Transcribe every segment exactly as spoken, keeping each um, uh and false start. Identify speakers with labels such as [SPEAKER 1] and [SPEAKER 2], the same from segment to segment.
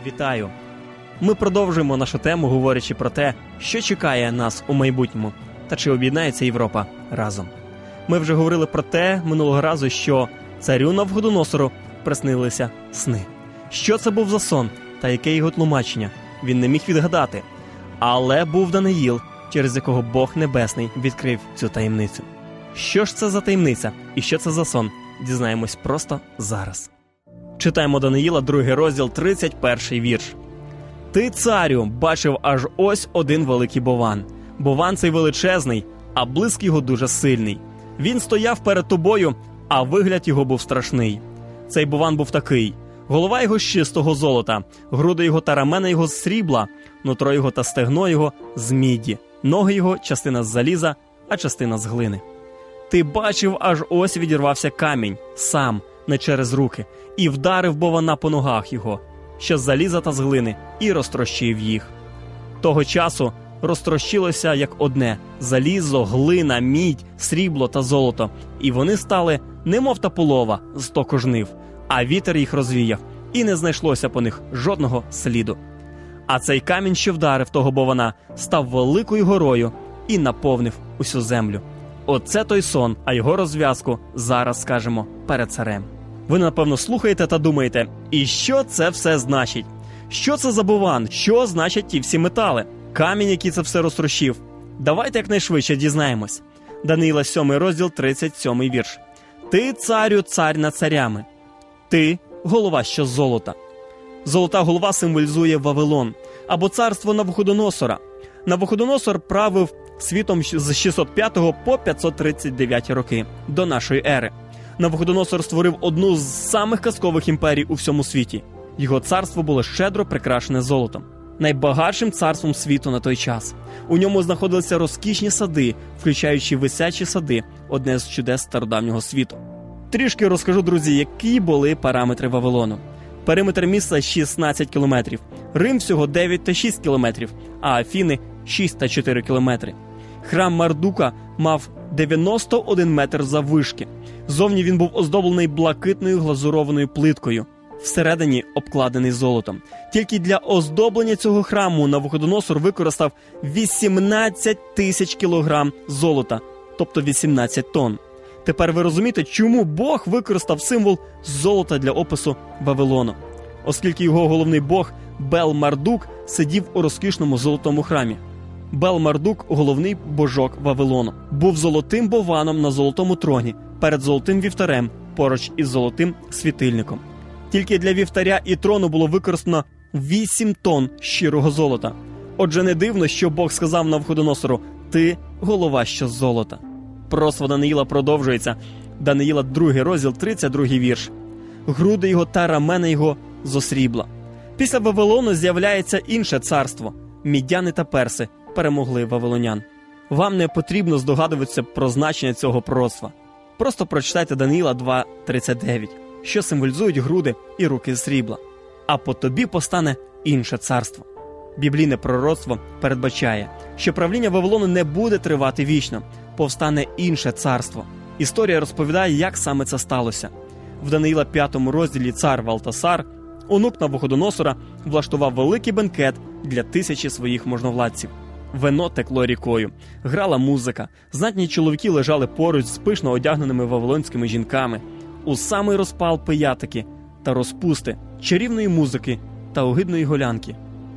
[SPEAKER 1] Вітаю! Ми продовжуємо нашу тему, говорячи про те, що чекає нас у майбутньому, та чи об'єднається Європа разом. Ми вже говорили про те минулого разу, що царю Навуходоносору приснилися сни. Що це був за сон та яке його тлумачення, він не міг відгадати. Але був Даниїл, через якого Бог Небесний відкрив цю таємницю. Що ж це за таємниця і що це за сон, дізнаємось просто зараз. Читаємо Даниїла, другий розділ, тридцять перший вірш. «Ти, царю, бачив аж ось один великий бовван. Бовван цей величезний, а блиск його дуже сильний. Він стояв перед тобою, а вигляд його був страшний. Цей бовван був такий. Голова його з чистого золота, груди його та рамена його з срібла, нутро його та стегно його з міді, ноги його частина з заліза, а частина з глини. Ти бачив, аж ось відірвався камінь, сам, не через руки, і вдарив боввана по ногах його, що з заліза та з глини, і розтрощив їх. Того часу розтрощилося як одне – залізо, глина, мідь, срібло та золото, і вони стали, немов та полова з току жнив, а вітер їх розвіяв, і не знайшлося по них жодного сліду. А цей камінь, що вдарив того боввана, став великою горою і наповнив усю землю. Оце той сон, а його розв'язку зараз скажемо перед царем». Ви, напевно, слухаєте та думаєте, і що це все значить? Що це за бовван? Що значать ті всі метали? Камінь, який це все розтрощив? Давайте якнайшвидше дізнаємось. Даниїла, сьомий розділ, тридцять сьомий вірш. «Ти, царю, цар над царями. Ти – голова що з золота». Золота голова символізує Вавилон, або царство Навуходоносора. Навуходоносор правив світом з шістсот п'ятого по п'ятсот тридцять дев'яті роки до нашої ери. Навуходоносор створив одну з самих казкових імперій у всьому світі. Його царство було щедро прикрашене золотом. Найбагатшим царством світу на той час. У ньому знаходилися розкішні сади, включаючи висячі сади, одне з чудес стародавнього світу. Трішки розкажу, друзі, які були параметри Вавилону. Периметр міста шістнадцять кілометрів, Рим всього дев'ять та шість кілометрів, а Афіни – шість та чотири кілометри. Храм Мардука мав дев'яносто один метр заввишки. Зовні він був оздоблений блакитною глазурованою плиткою, всередині обкладений золотом. Тільки для оздоблення цього храму Навуходоносор використав вісімнадцять тисяч кілограм золота, тобто вісімнадцять тонн. Тепер ви розумієте, чому Бог використав символ золота для опису Вавилону. Оскільки його головний бог Бел-Мардук сидів у розкішному золотому храмі. Бел-Мардук, головний божок Вавилону, був золотим бовваном на золотому троні, перед золотим вівтарем, поруч із золотим світильником. Тільки для вівтаря і трону було використано вісім тонн щирого золота. Отже, не дивно, що Бог сказав Навуходоносору: «Ти – голова що з золота». Пророцтво Даниїла продовжується. Даниїла, другий розділ, тридцять другий вірш. «Груди його та рамена його зо срібла». Після Вавилону з'являється інше царство. Мідяни та перси перемогли вавилонян. Вам не потрібно здогадуватися про значення цього пророцтва. Просто прочитайте Даниїла два тридцять дев'ять, що символізують груди і руки з срібла. «А по тобі постане інше царство». Біблійне пророцтво передбачає, що правління Вавилону не буде тривати вічно, повстане інше царство. Історія розповідає, як саме це сталося. В Даниїла п'ятому розділі цар Валтасар, онук Навуходоносора, влаштував великий бенкет для тисячі своїх можновладців. Вино текло рікою, грала музика, знатні чоловіки лежали поруч з пишно одягненими вавилонськими жінками. У самий розпал пиятики та розпусти, чарівної музики та огидної голянки.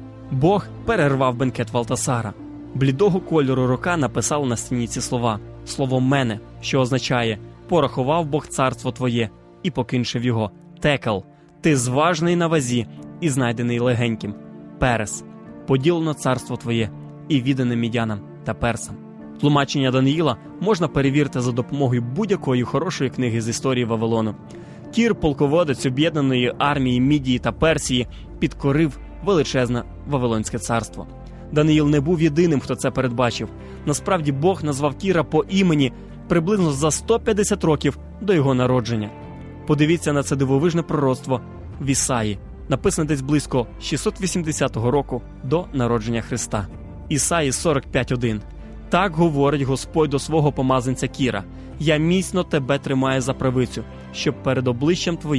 [SPEAKER 1] Бог перервав бенкет Валтасара. Блідого кольору рука написала на стіні ці слова. Слово «мене», що означає «порахував Бог царство твоє і покінчив його». Текл – ти зважний на вазі і знайдений легеньким. Перес – поділено царство твоє і віддане мідянам та персам. Тлумачення Даниїла можна перевірити за допомогою будь-якої хорошої книги з історії Вавилону. Кір, полководець об'єднаної армії Мідії та Персії, підкорив величезне Вавилонське царство. Даниїл не був єдиним, хто це передбачив. Насправді Бог назвав Кіра по імені приблизно за сто п'ятдесят років до його народження. Подивіться на це дивовижне пророцтво в Ісаї, написане десь близько шістсот вісімдесятого року до народження Христа. Ісаї сорок п'ять один. «Так говорить Господь до свого помазанця Кіра: я міцно тебе тримаю за правицю, щоб перед обличчям твоїм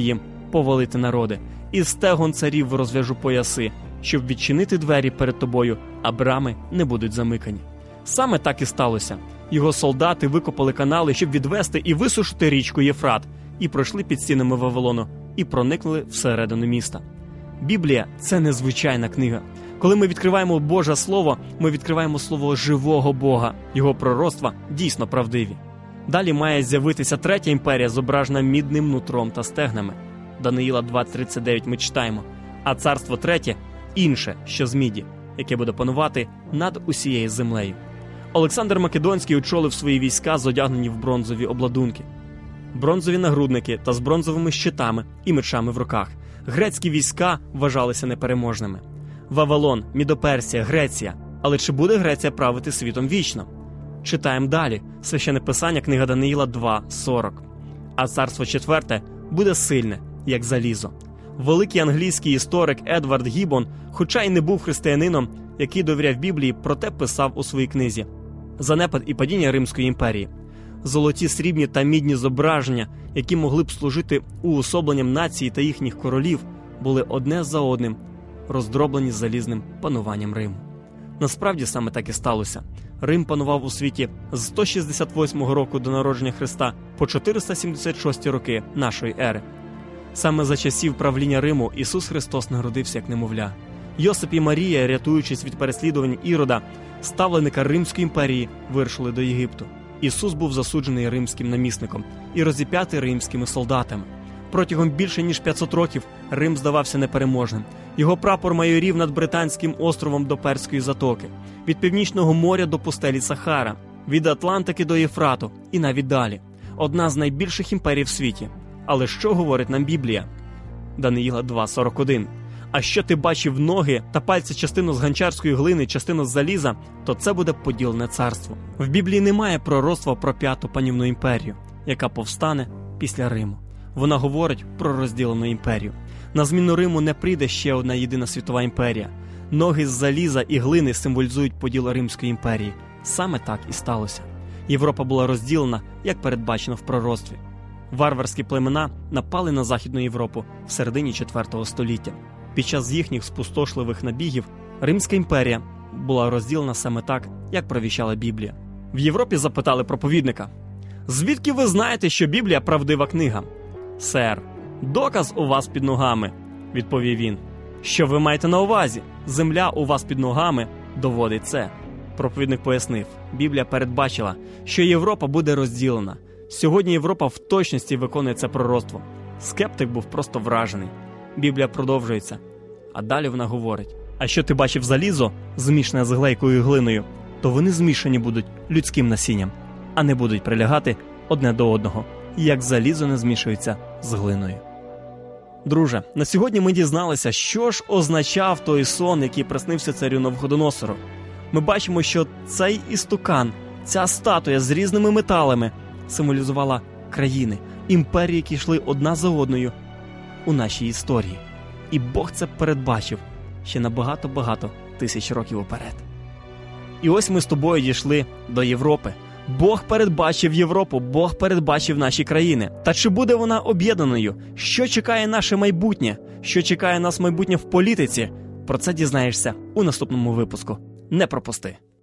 [SPEAKER 1] повалити народи, із стегон царів розв'яжу пояси, щоб відчинити двері перед тобою, а брами не будуть замикані. Саме так і сталося. Його солдати викопали канали, щоб відвести і висушити річку Єфрат, і пройшли під стінами Вавилону, і проникнули всередину міста. Біблія – це незвичайна книга. Коли ми відкриваємо Боже Слово, ми відкриваємо слово живого Бога. Його пророцтва дійсно правдиві. Далі має з'явитися третя імперія, зображена мідним нутром та стегнами. Даниїла два тридцять дев'ять ми читаємо. А царство третє – інше, що з міді, яке буде панувати над усією землею. Олександр Македонський очолив свої війська, зодягнені в бронзові обладунки. Бронзові нагрудники та з бронзовими щитами і мечами в руках. Грецькі війська вважалися непереможними. Вавилон, Мідоперсія, Греція. Але чи буде Греція правити світом вічно? Читаємо далі. Священне Писання, книга Даниїла два сорок. А царство четверте буде сильне, як залізо. Великий англійський історик Едвард Гіббон, хоча й не був християнином, який довіряв Біблії, проте писав у своїй книзі «Занепад і падіння Римської імперії». Золоті, срібні та мідні зображення, які могли б служити уособленням нації та їхніх королів, були одне за одним роздроблені залізним пануванням Риму. Насправді саме так і сталося. Рим панував у світі з сто шістдесят восьмого року до народження Христа по чотириста сімдесят шості роки нашої ери. Саме за часів правління Риму Ісус Христос народився як немовля. Йосип і Марія, рятуючись від переслідувань Ірода, ставленика Римської імперії, вирушили до Єгипту. Ісус був засуджений римським намісником і розіп'ятий римськими солдатами. Протягом більше ніж п'ятсот років Рим здавався непереможним. Його прапор майорів над Британським островом до Перської затоки, від Північного моря до пустелі Сахара, від Атлантики до Єфрату і навіть далі. Одна з найбільших імперій в світі. Але що говорить нам Біблія? Даниїла два сорок один. А що ти бачив ноги та пальці, частину з ганчарської глини, частину з заліза, то це буде поділене царство. В Біблії немає пророцтва про п'яту панівну імперію, яка повстане після Риму. Вона говорить про розділену імперію. На зміну Риму не прийде ще одна єдина світова імперія. Ноги з заліза і глини символізують поділ Римської імперії. Саме так і сталося. Європа була розділена, як передбачено в пророцтві. Варварські племена напали на Західну Європу в середині четвертого століття. Під час їхніх спустошливих набігів Римська імперія була розділена саме так, як провіщала Біблія. В Європі запитали проповідника: «Звідки ви знаєте, що Біблія – правдива книга?» «Сер, доказ у вас під ногами», – відповів він. «Що ви маєте на увазі? Земля у вас під ногами доводить це». Проповідник пояснив: Біблія передбачила, що Європа буде розділена. Сьогодні Європа в точності виконує це пророцтво. Скептик був просто вражений. Біблія продовжується. А далі вона говорить: «А що ти бачив залізо, змішане з глейкою і глиною, то вони змішані будуть людським насінням, а не будуть прилягати одне до одного, як залізо не змішується з глиною». Друже, на сьогодні ми дізналися, що ж означав той сон, який приснився царю Навуходоносору. Ми бачимо, що цей істукан, ця статуя з різними металами символізувала країни, імперії, які йшли одна за одною у нашій історії. І Бог це передбачив ще на багато-багато тисяч років уперед. І ось ми з тобою дійшли до Європи. Бог передбачив Європу, Бог передбачив наші країни. Та чи буде вона об'єднаною? Що чекає наше майбутнє? Що чекає нас майбутнє в політиці? Про це дізнаєшся у наступному випуску. Не пропусти!